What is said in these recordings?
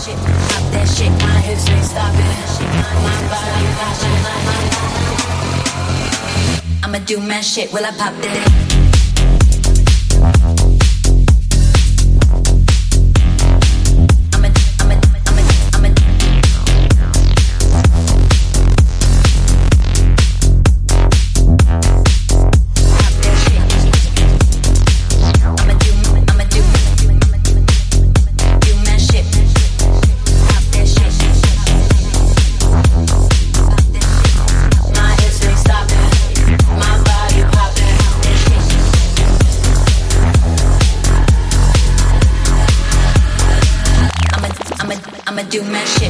I'ma do mad shit, will I pop that? Do mad shit.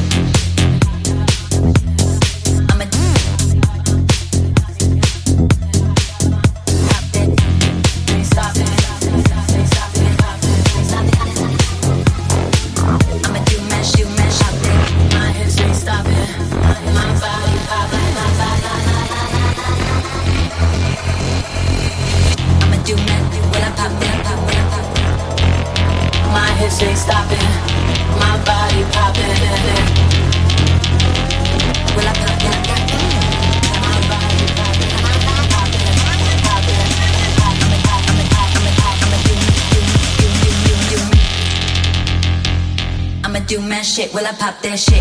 Do mad shit, will I pop that shit?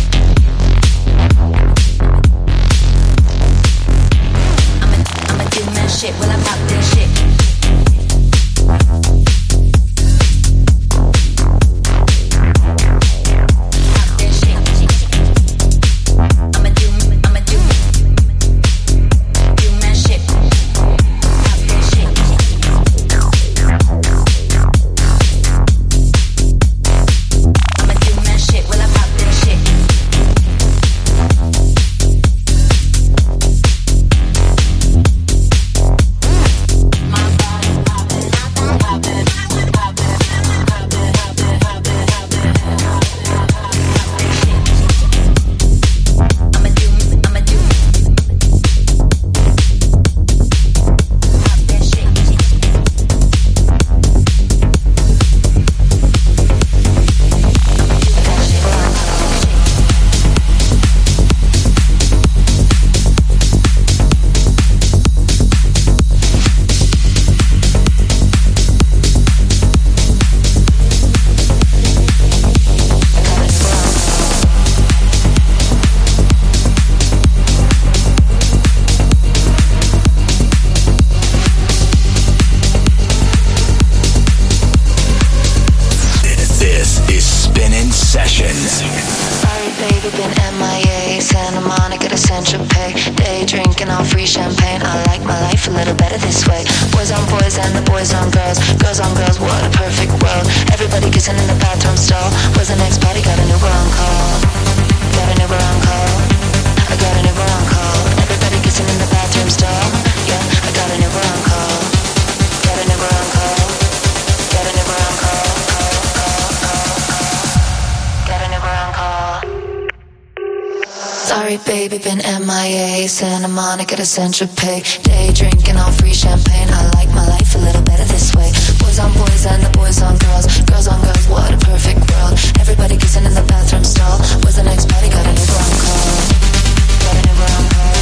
I'ma do mad shit, will I pop that shit? Baby, been MIA, Santa Monica to Central Pay. Day drinking on free champagne. I like my life a little better this way. Boys on boys and the boys on girls. Girls on girls, what a perfect world. Everybody kissing in the bathroom stall. Was the next party, got an Uber on call. Got an Uber on call.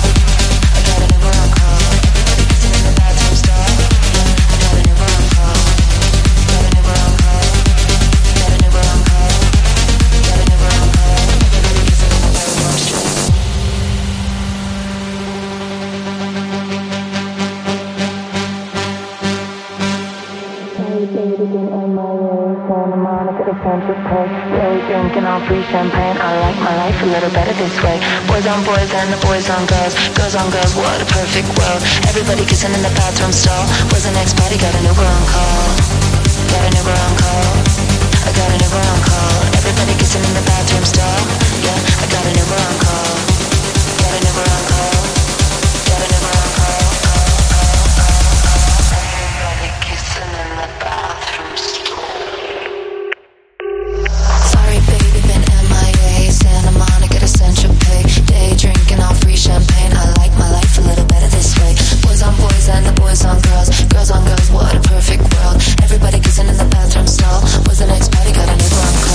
I got an Uber on call. Everybody kissing in the bathroom stall. I got an Uber on call. Got an Uber on call. Got an Uber on call. Got an Uber on call. Everybody kissing in the bathroom stall. Santa Monica to Central Pay. Day drinking on free champagne. I like my life a little better this way. Boys on boys and the boys on girls. Girls on girls, what a perfect world. Everybody kissing in the bathroom stall. Was the next party, got an Uber on call. Got an Uber on call. I got an Uber on call. Everybody kissing in the bathroom stall. Yeah, I got an Uber on call. Got an Uber on call. Got an Uber on call. Everybody kissing in the bathroom stall. Sorry baby, been MIA, Santa Monica to Central Pay. Day drinking on free champagne. I like my life a little better this way. Boys on boys and the boys on girls. Girls on girls, what a perfect world. Everybody kissing in the bathroom stall. Was the next party, got an Uber on call.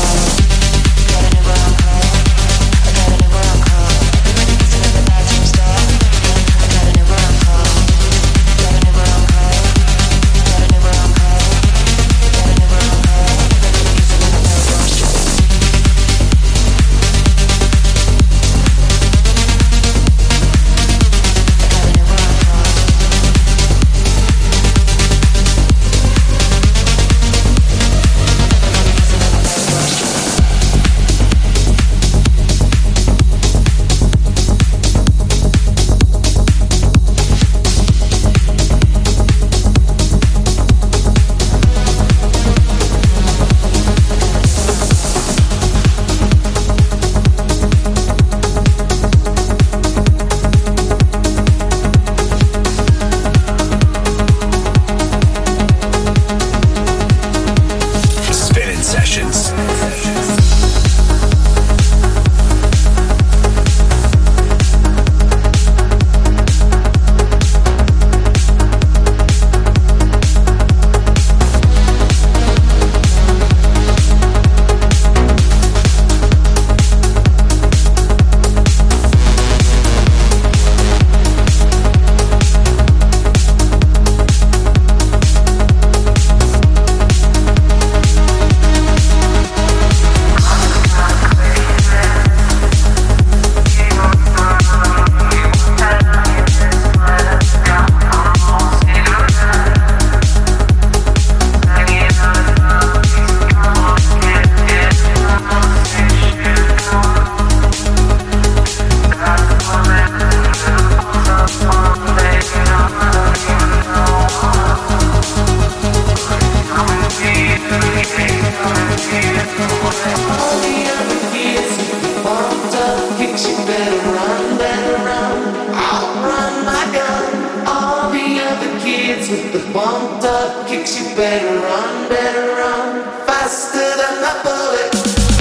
up, kicks you better run, faster than a bullet.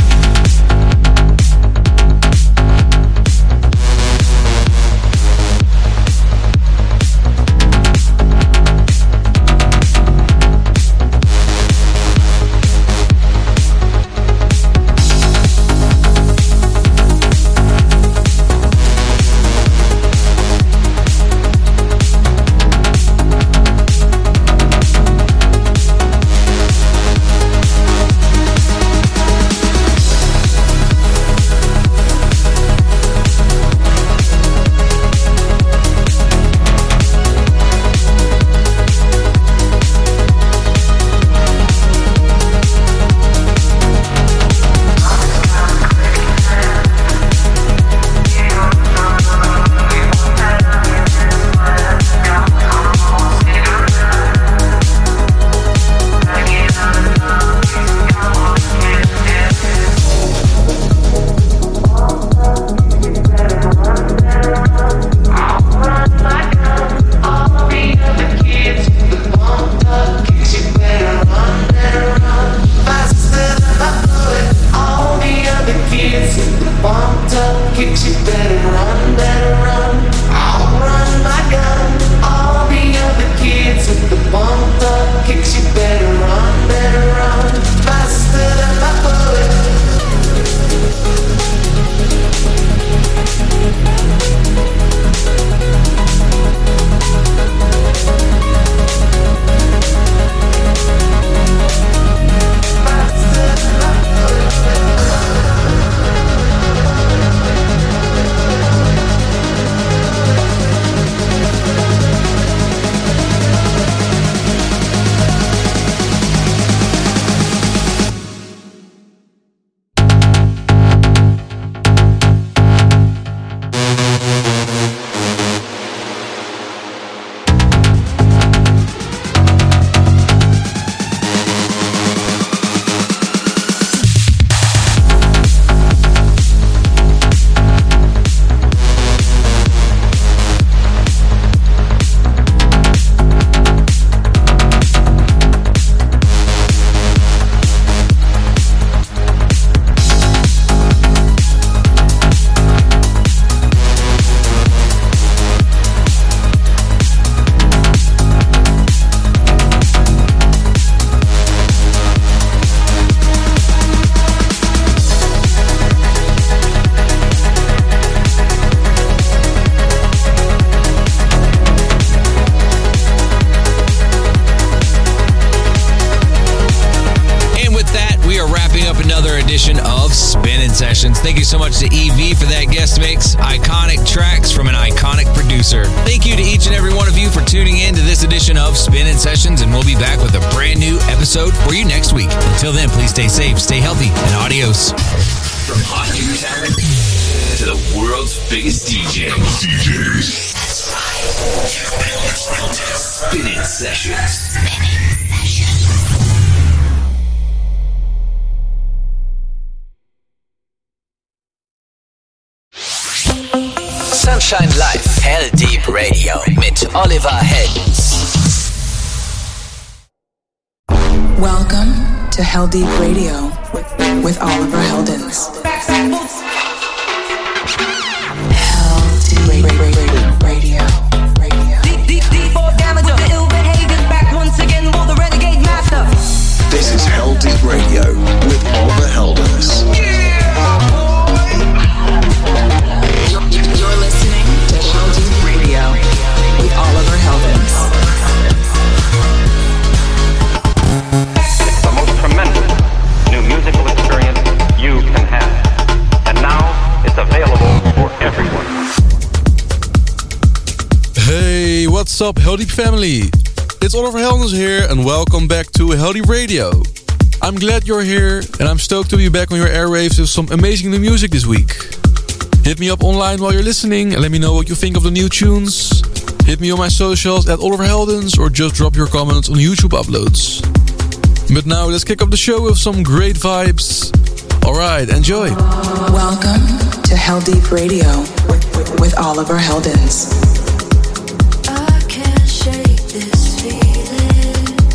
Thank you so much to EV for that guest mix. Iconic tracks from an iconic producer. Thank you to each and every one of you for tuning in to this edition of Spinnin' Sessions, and we'll be back with a brand new episode for you next week. Until then, please stay safe, stay healthy, and adios. From hot new talent to the world's biggest DJs. That's right. Spinnin' Sessions. Sunshine Live, Hell Deep Radio mit Oliver Heldens. Welcome to Hell Deep Radio with Oliver Heldens. Hell Deep Radio. Deep damage of the ill behavior back once again for the renegade master. This is Hell Deep Radio with Oliver Heldens. You're listening to Hell Deep Radio with Oliver Heldens. The most tremendous new musical experience you can have. And now it's available for everyone. Hey, what's up, Hell Deep family? It's Oliver Heldens here, and welcome back to Hell Deep Radio. I'm glad you're here, and I'm stoked to be back on your airwaves with some amazing new music this week. Hit me up online while you're listening and let me know what you think of the new tunes. Hit me on my socials at Oliver Heldens, or just drop your comments on YouTube uploads. But now let's kick off the show with some great vibes. Alright, enjoy. Welcome to Hell Deep Radio with Oliver Heldens. I can't shake this feeling.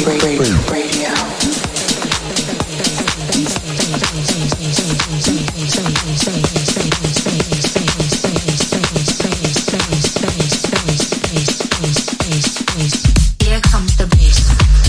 Radio. Here comes the bass.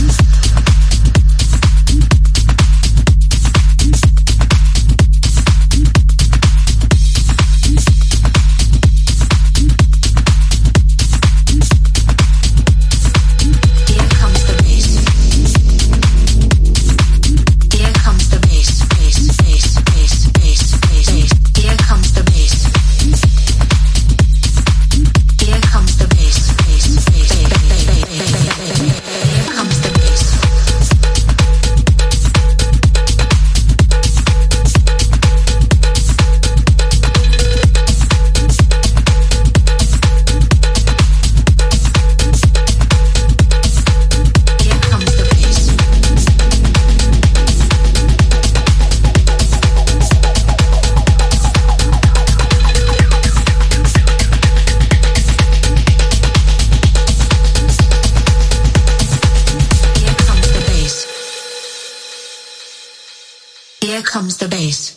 Here comes the bass.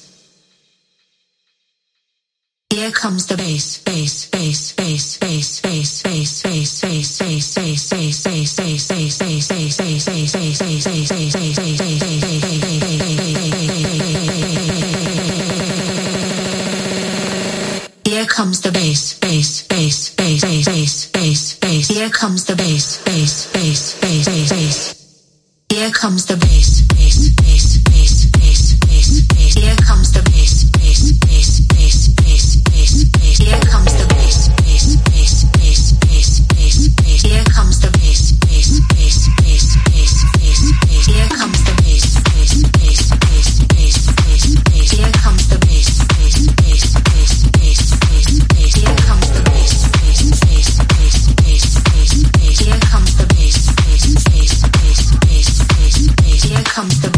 Here comes the bass, bass, bass, bass, bass, bass, bass, bass, bass, bass, bass, bass, bass, bass, Here comes the bass, bass, bass, bass, bass, bass, bass. Here comes the bass, bass, bass, bass, bass. Here comes the bass, bass, bass, bass, bass, bass, bass. Here comes the bass, bass, bass, bass, bass, bass, bass. Here comes the bass, bass, bass, bass, bass, bass, bass. Here comes the bass, bass, bass, bass, bass, bass, bass. Here comes the bass, bass, bass, bass, bass, bass, bass. Here comes the bass, bass, bass, bass, bass, bass, bass. Here comes the bass, bass, bass, bass, bass, bass, bass. Here comes the bass, bass, bass, bass, bass, bass, bass. Here comes the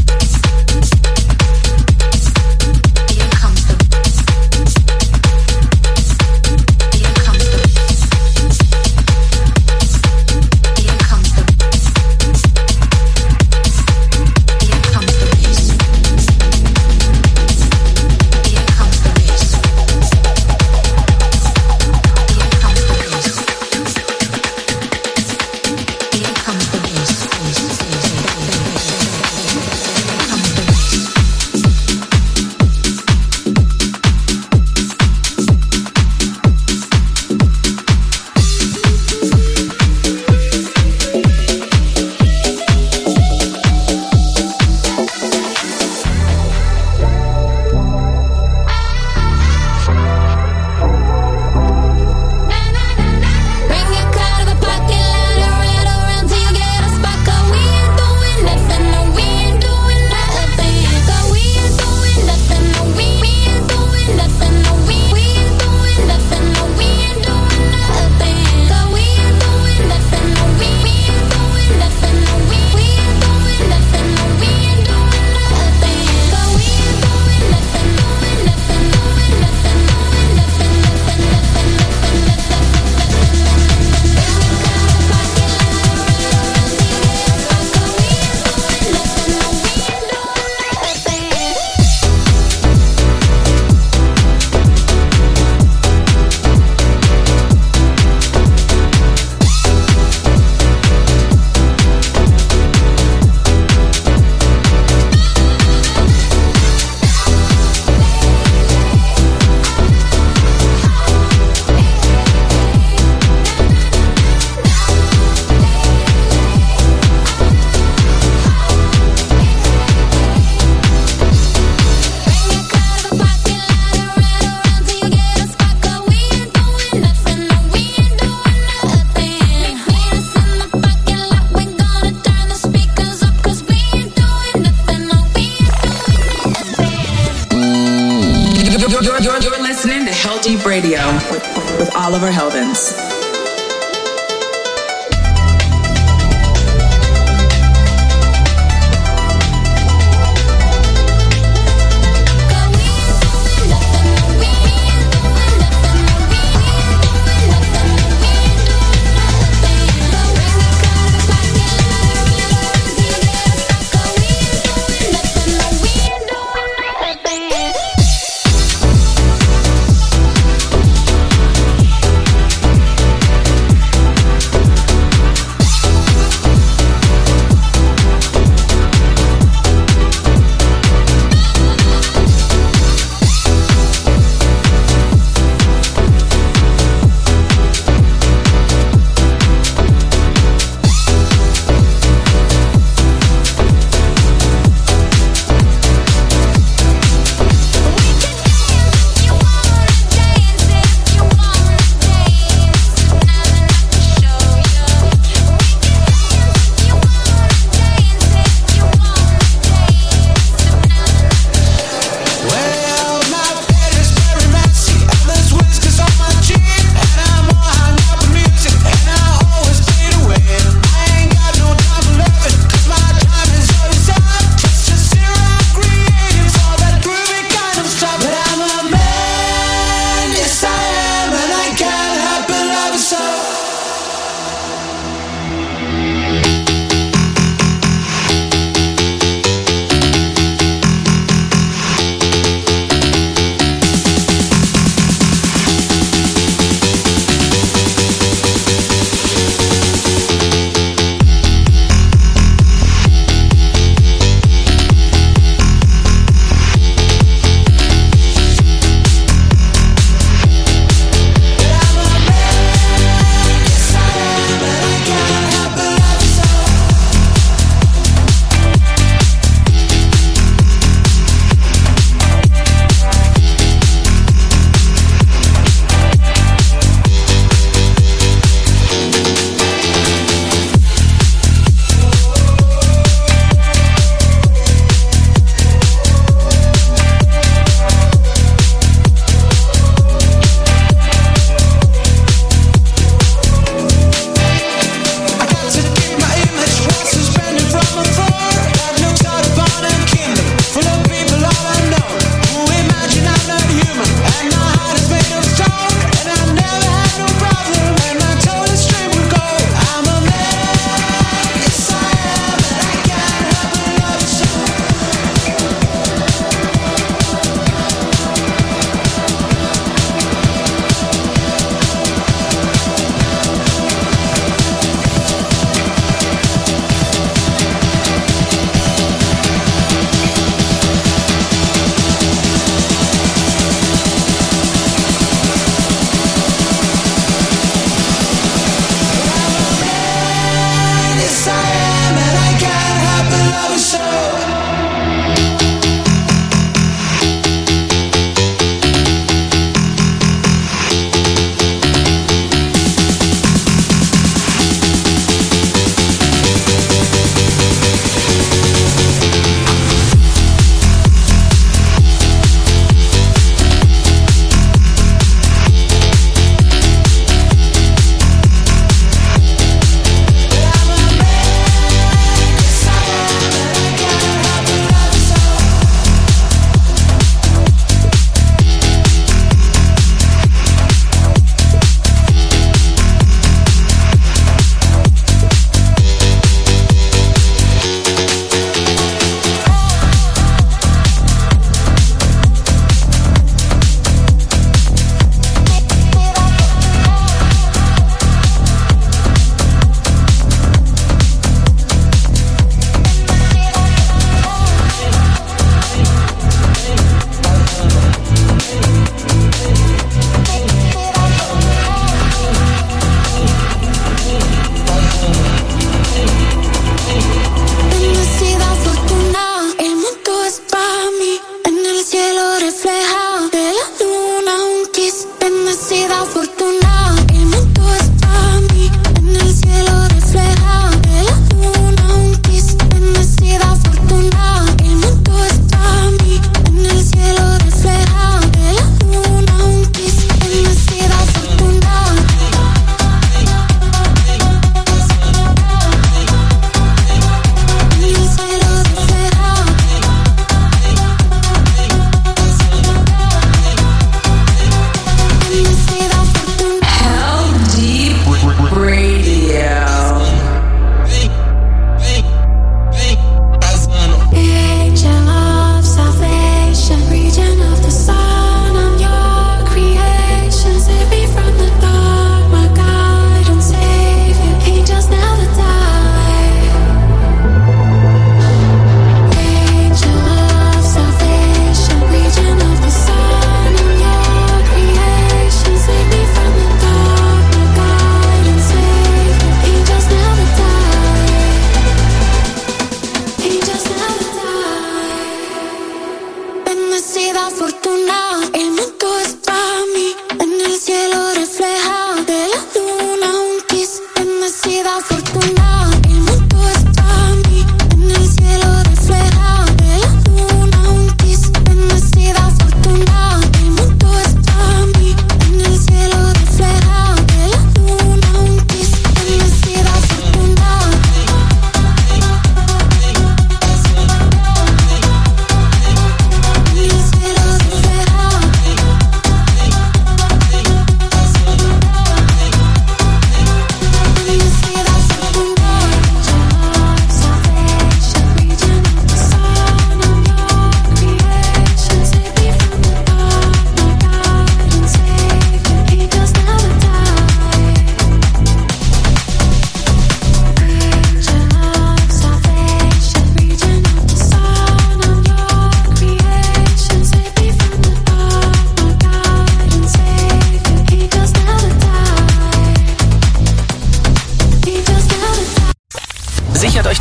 You're listening to Hell Deep Radio with Oliver Heldens.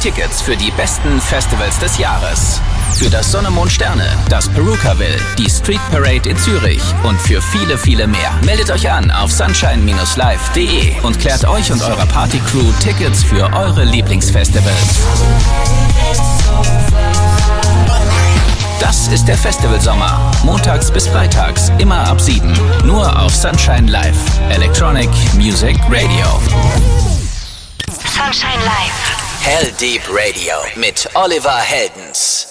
Tickets für die besten Festivals des Jahres. Für das Sonne, Mond, Sterne, das Perukaville, die Street Parade in Zürich und für viele, viele mehr. Meldet euch an auf sunshine-live.de und klärt euch und eurer Partycrew Tickets für eure Lieblingsfestivals. Das ist der Festivalsommer. Montags bis freitags, immer ab 7. Nur auf Sunshine Live. Electronic Music Radio. Sunshine Live. Hell Deep Radio mit Oliver Heldens.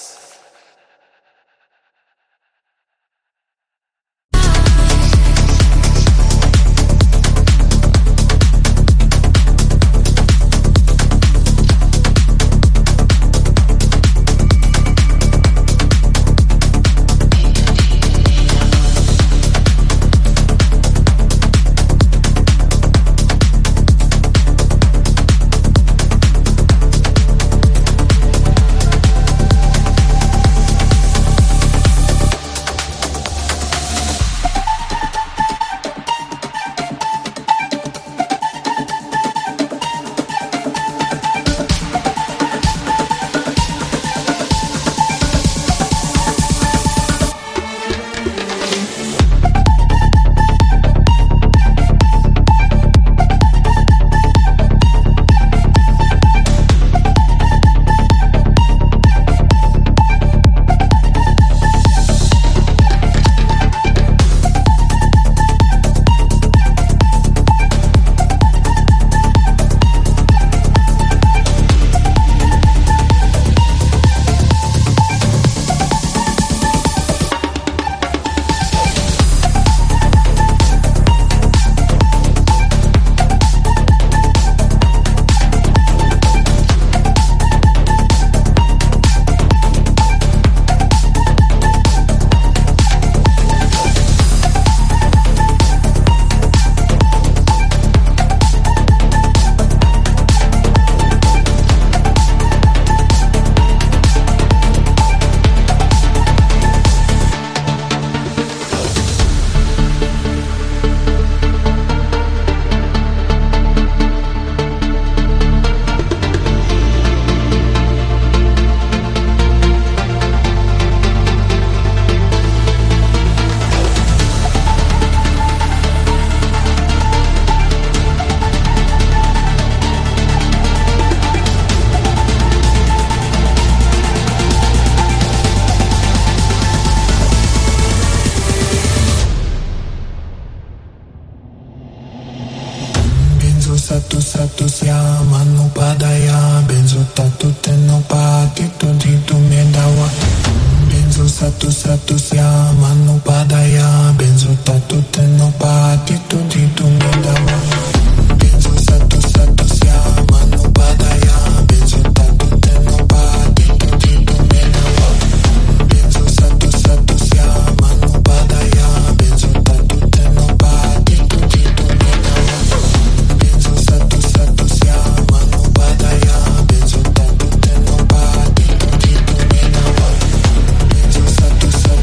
Satu siama no padaya benzo tatu teno pati to ditu mendawa benzo satu siama no padaya benzo tatu teno pati to ditu mendawa benzo satu siama no padaya benzo tatu teno pati to ditu mendawa benzo satu siama no padaya benzo tatu teno pati to ditu mendawa benzo satu siama no padaya benzo tatu teno pati to ditu mendawa benzo satu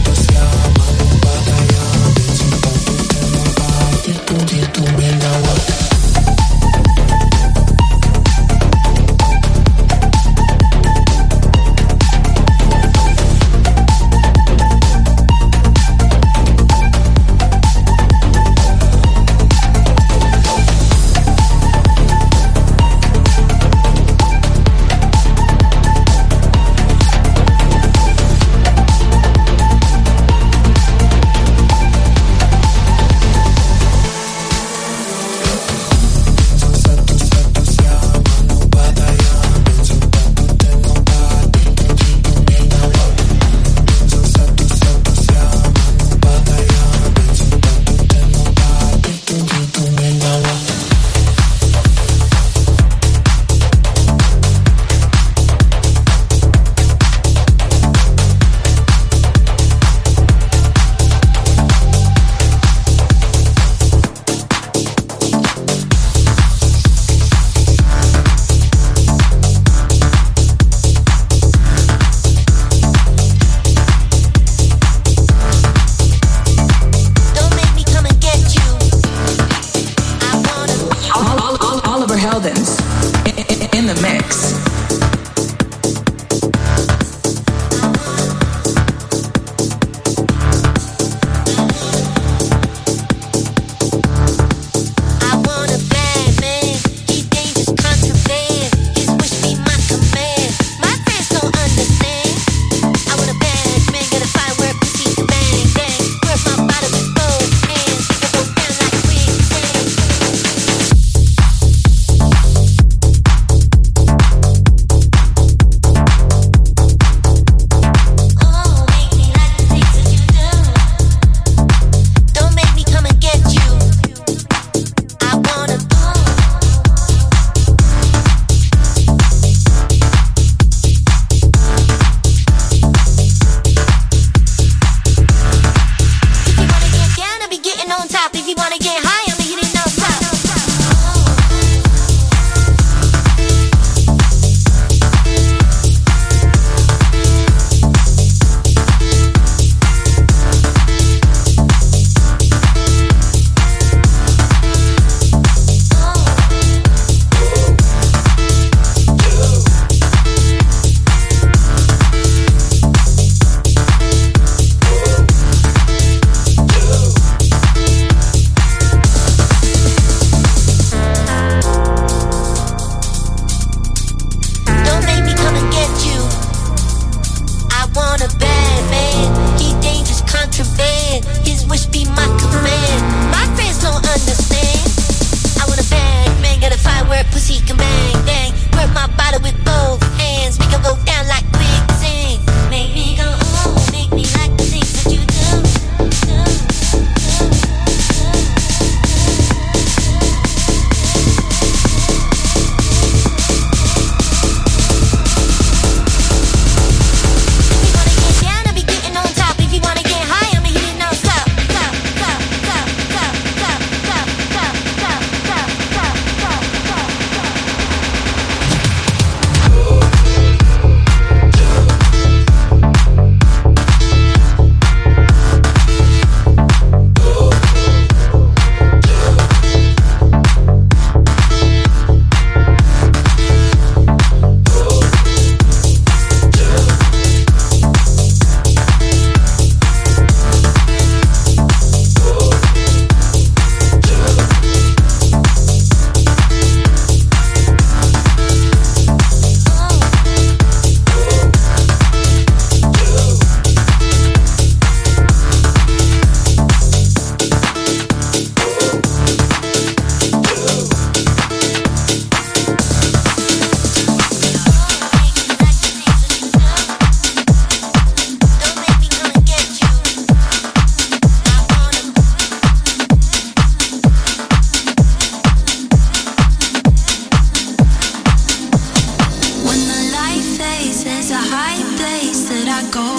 high place that I go.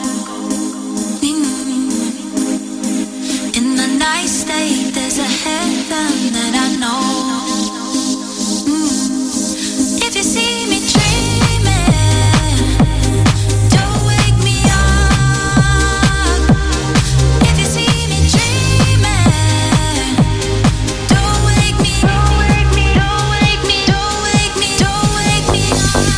In the night state, there's a heaven that I know. If you see me dreaming, don't wake me up. If you see me dreaming, don't wake me, don't wake me, don't wake me, don't wake me, don't wake me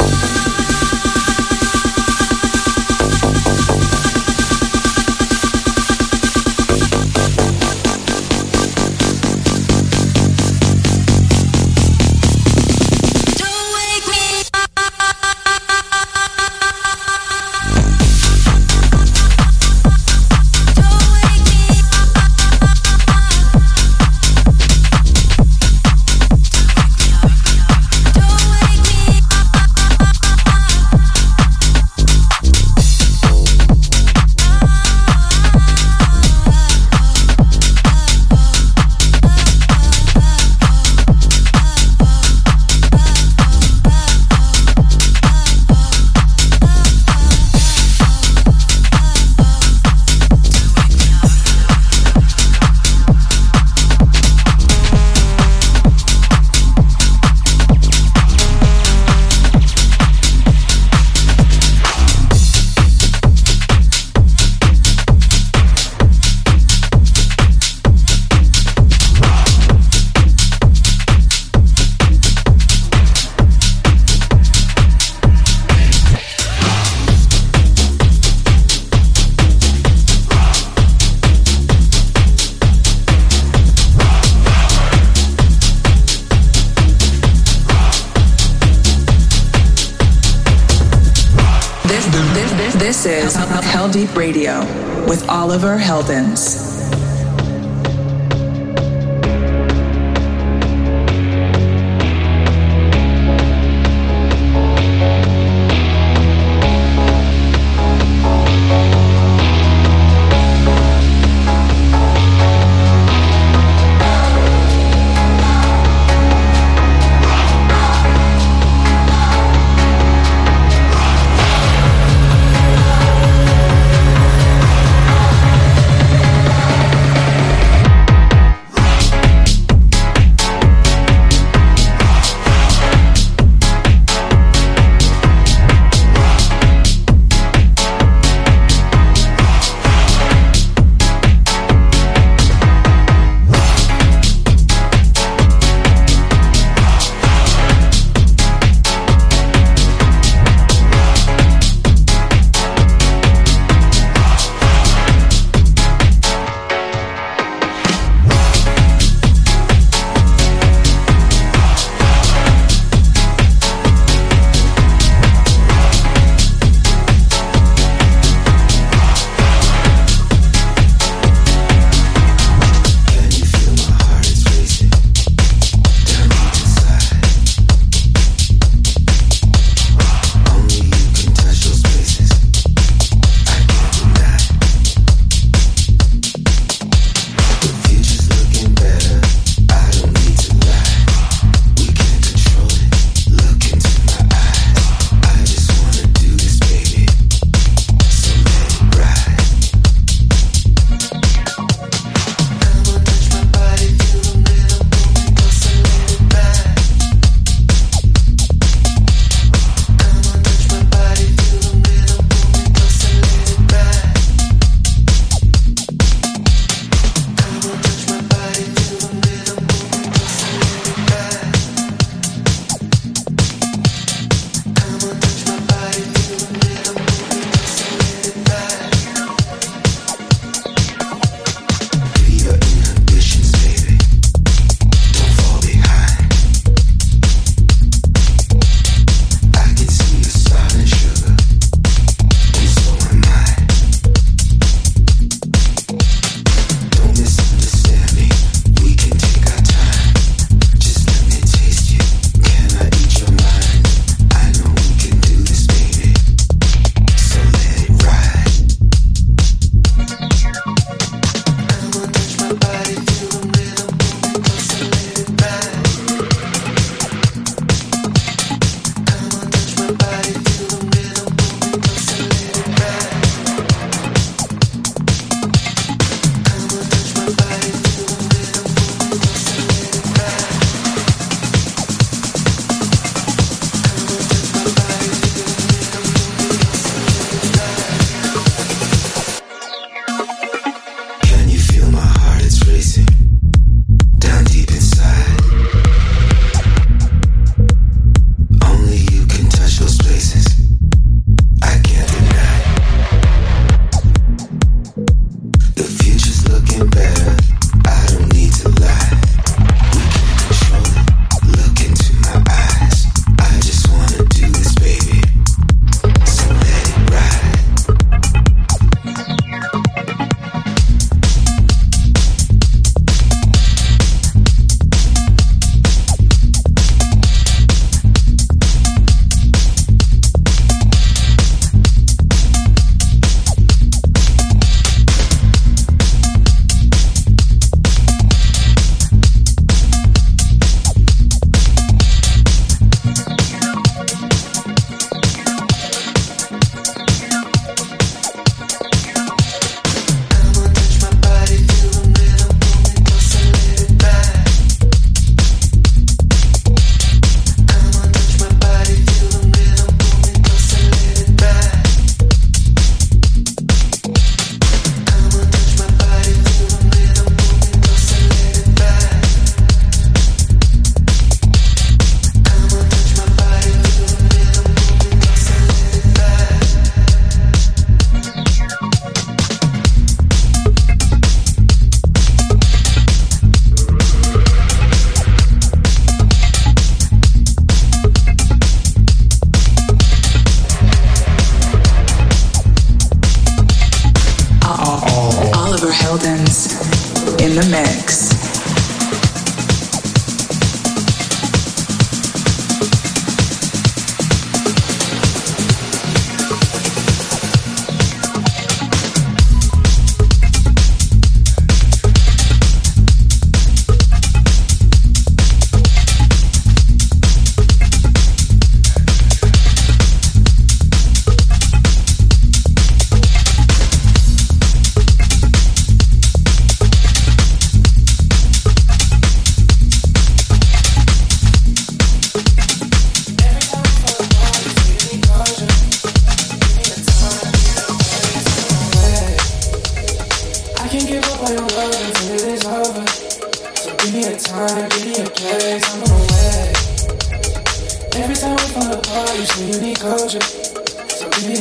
This is Hell Deep Radio with Oliver Heldens.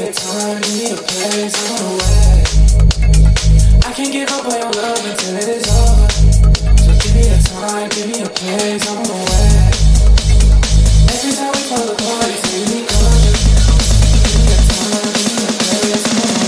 a time, give me a place, I wanna wait. I can't give up on your love until it is over. So give me a time, give me a place, I wanna wait. Every time we fall apart, you see me closer. Give me a time, give me a place, I wanna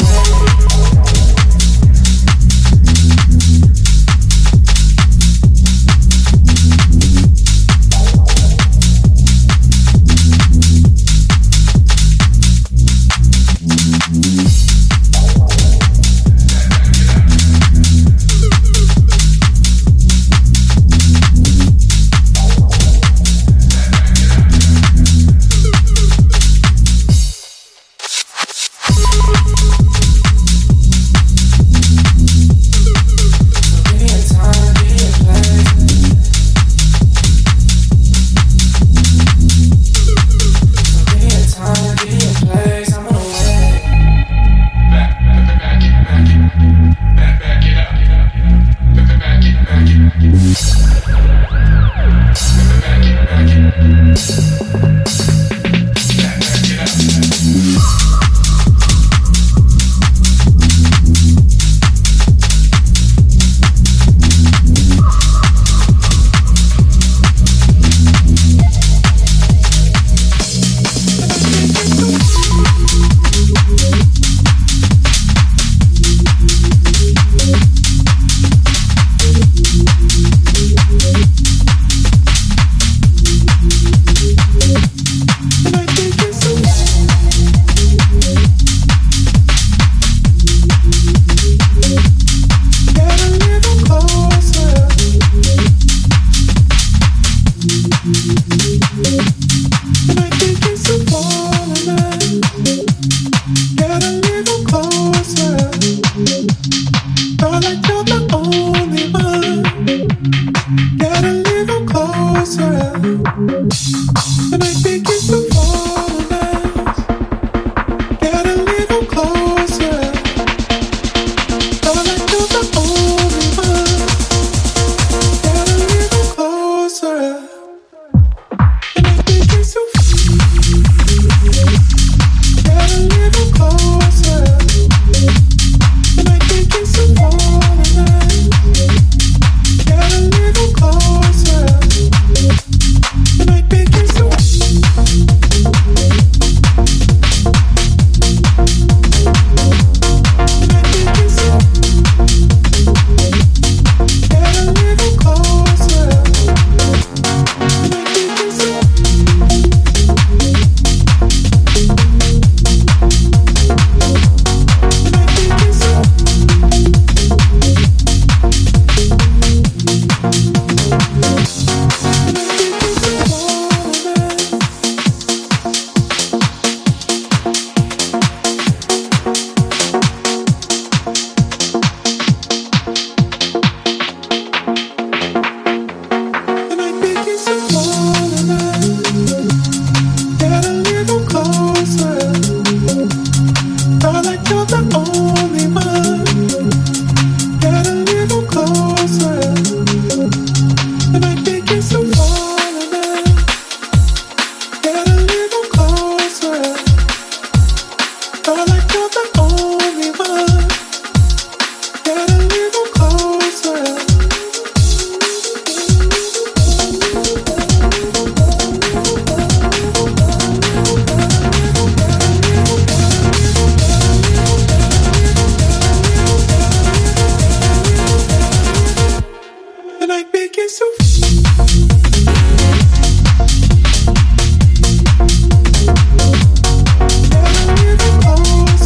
close.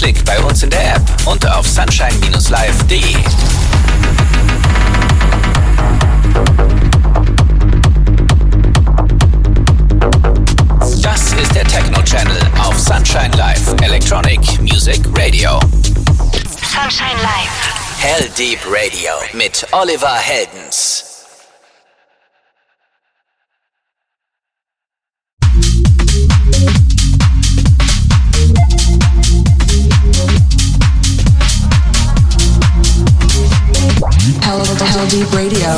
Klick bei uns in der App und auf sunshine-live.de. Das ist der Techno-Channel auf Sunshine Live Electronic Music Radio. Sunshine Live. Hell Deep Radio mit Oliver Heldens. Hell Deep Radio.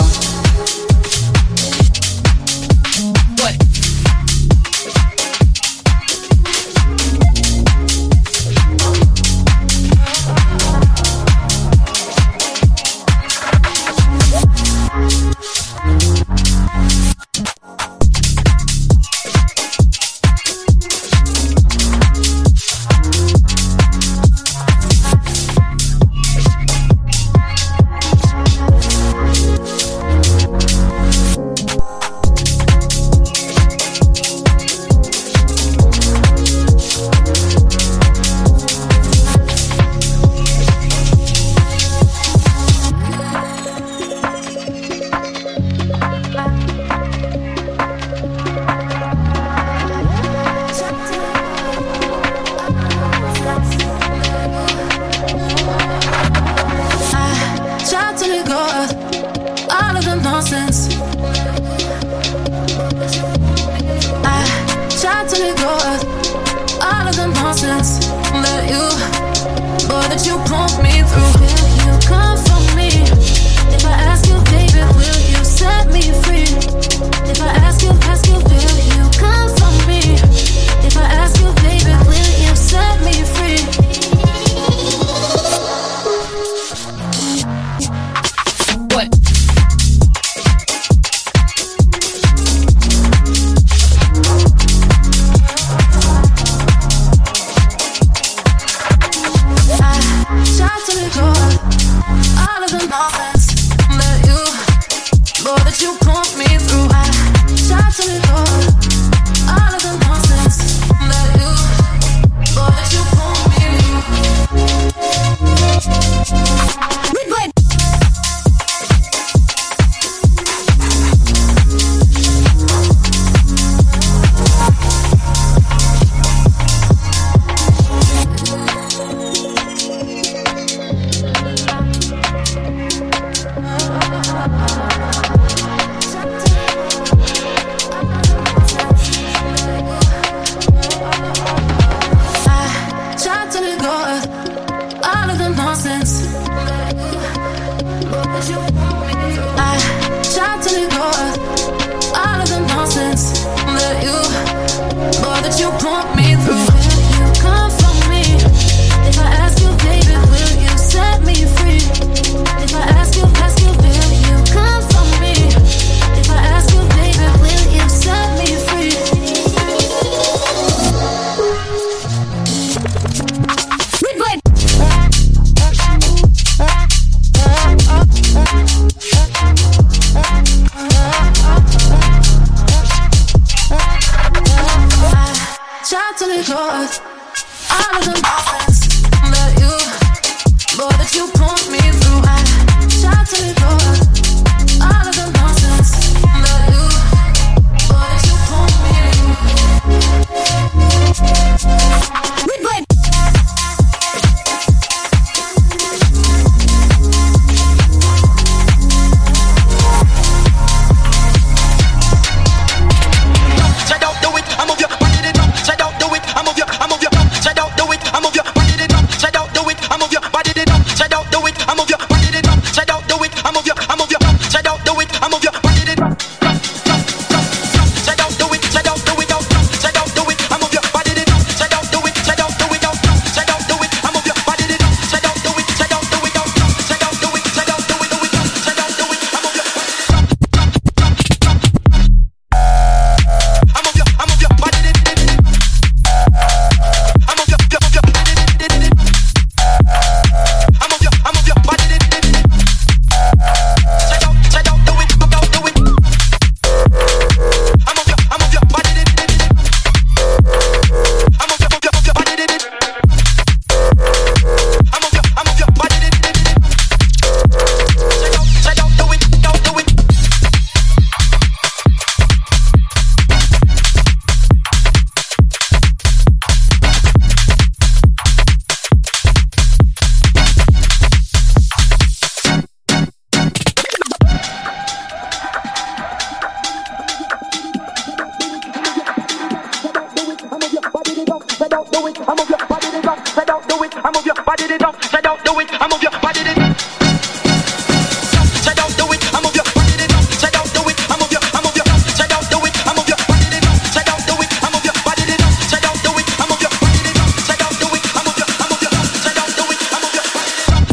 I move your body it up. Say don't do it. I move your body it up. Say don't do it. I move your body it up. Say don't do it. I move your body it up. Say don't do it. I move your. Say don't do it. I move your body it up. Say don't do it. I move your body it up. Say don't do it. I move your body it up. Say don't do it. I move your. Say don't do it. I move your body it up.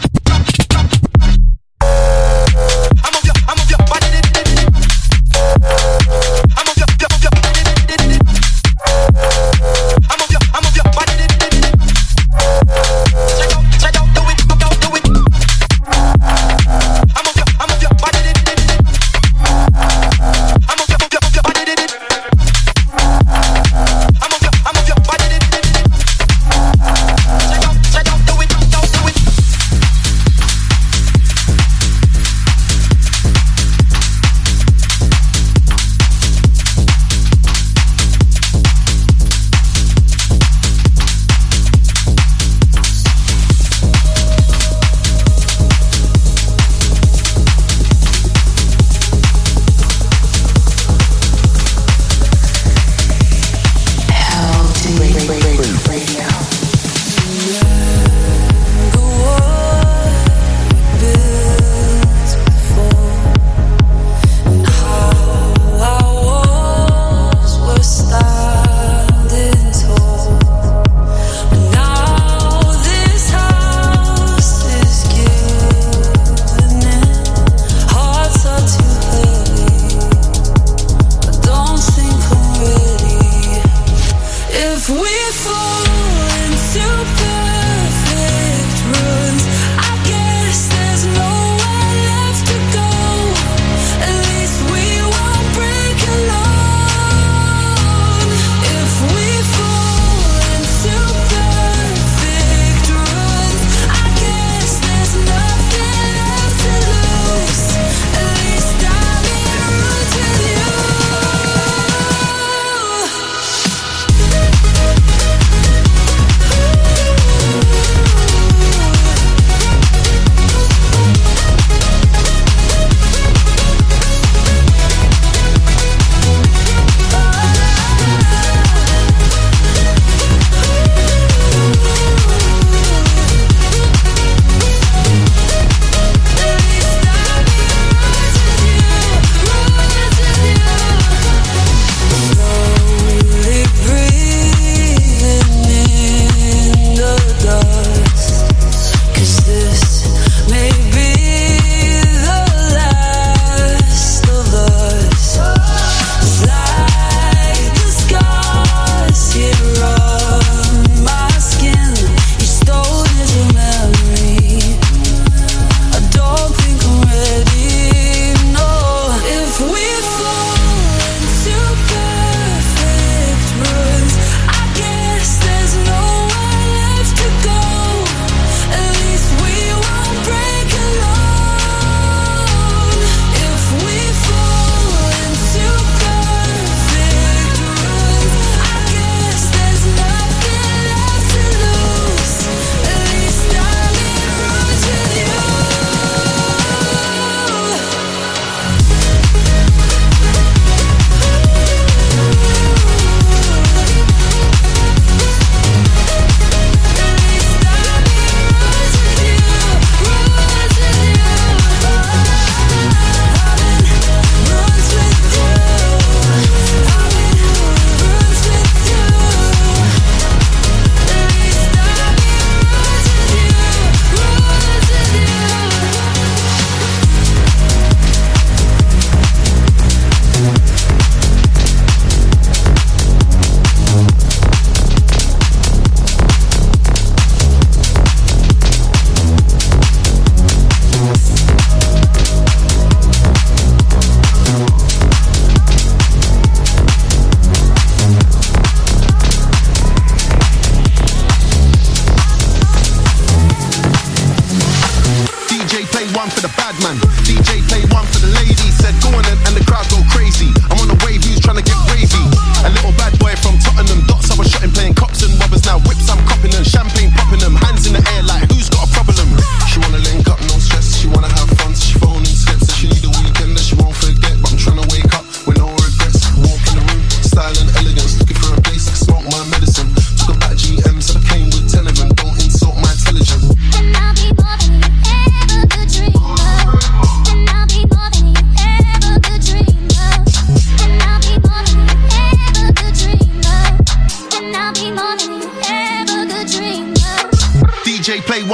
I move your body it up. I move your body it up. I move your body it up. Say don't do it.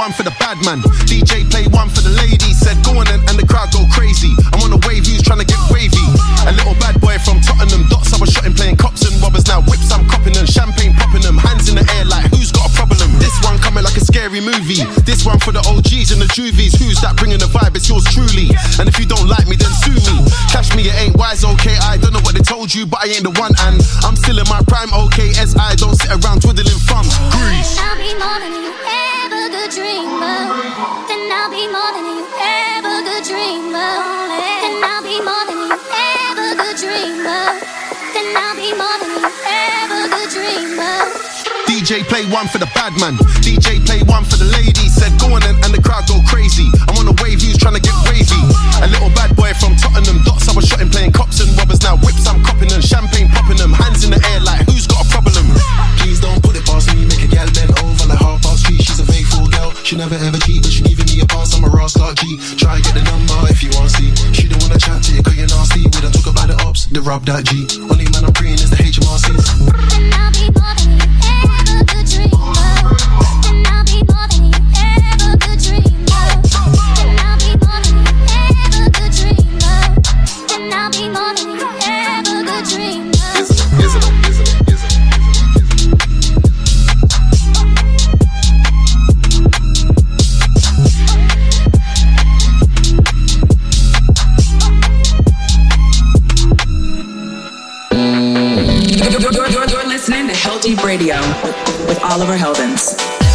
one for the bad man. DJ play one for the ladies. Said go on and the crowd go crazy. I'm on a wave, who's trying to get wavy? A little bad boy from Tottenham. Dots I was shotting playing cops and robbers. Now whips I'm copping them. Champagne popping them. Hands in the air like who's got a problem? This one coming like a scary movie. This one for the OGs and the juvies. Who's that bringing the vibe? It's yours truly. And if you don't like me, then sue me. Cash me, it ain't wise, okay. I don't know what they told you, but I ain't the one. And I'm still in my prime, okay. SI don't sit around twiddling thumbs. Grease. I'll be more than you ever could dream of. Then I'll be more than you ever could dream of. Then I'll be more than you ever could dream of. Then I'll be more than you ever could dream of. DJ play one for the bad man. DJ play one for the ladies. Said go on and the crowd go crazy. I'm on a wave, who's trying to get wavy? A little bad boy from Tottenham. Dots I was shotting playing cops and robbers. Now whips I'm copping them. Champagne popping them. Hands in the air like who's got a problem? Please don't put it past me. Make a gal bend over like half past 3. She's a faithful girl. She never ever cheat, but she giving me a pass. I'm a raw start G. Try and get the number if you want to see. She don't wanna chat to you 'cause you're nasty. We don't talk about the ops, the rub that G. Only man I'm praying is the HMRC. Then I'll be more than you ever could dream of. Then I'll be more than you ever could dream of. Then I'll be more than you ever could dream of. Then I'll be more than you ever could dream of. You're listening to Hell Deep Radio with Oliver Heldens.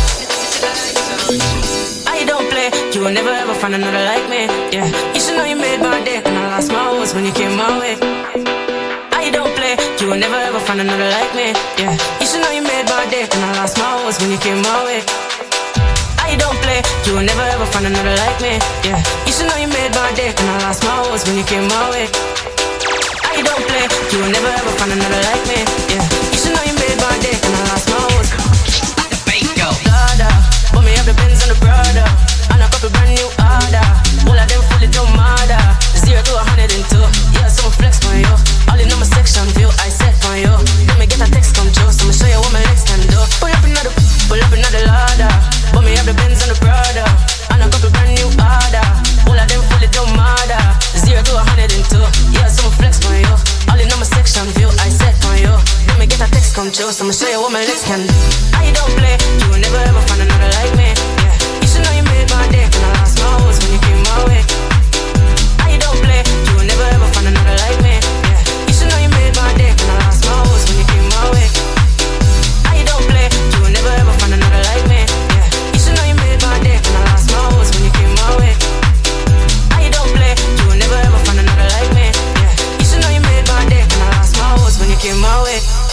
I don't play, you will never ever find another like me. Yeah, you should know you made my day, and I lost my horse when you came my way. I don't play, you will never ever find another like me. Yeah, you should know you made my day, and I lost my horse when you came my way. I don't play, you will never ever find another like me. Yeah, you should know you made my day, and I lost my horse when you came my way. I don't play, you will never ever find another like me. Yeah, you should know you made my day, and I lost my horse. The Baco, Lada, but me have the Benz and the Prada, and a couple brand new order. All of them fully don't matter. 0 to 102, yeah, so flex for you. All in on my section view, I set for you. Let me get a text come true, so I'ma show you what my legs can do. Pull up another ladder, but me have the Benz and the Prada, and a couple brand new order. All of them fully don't matter. 0 to 102, yeah, so flex for you. All in on my section view, I set for you. Let me get a text come true, so I'ma show you what my legs can do. I don't play, you will never ever find another like me. Yeah, you should know you made my day, and I lost my horse when you came my way. I don't play, you will never ever find another like me. Yeah, you should know you made my day, and I lost my horse when you came my way. I don't play, you will never ever find another like me. Yeah, you should know you made my day, and I lost my horse when you came my way. I don't play, you will never ever find another like me. Yeah, you should know you made my day, and I lost my horse when you came my way.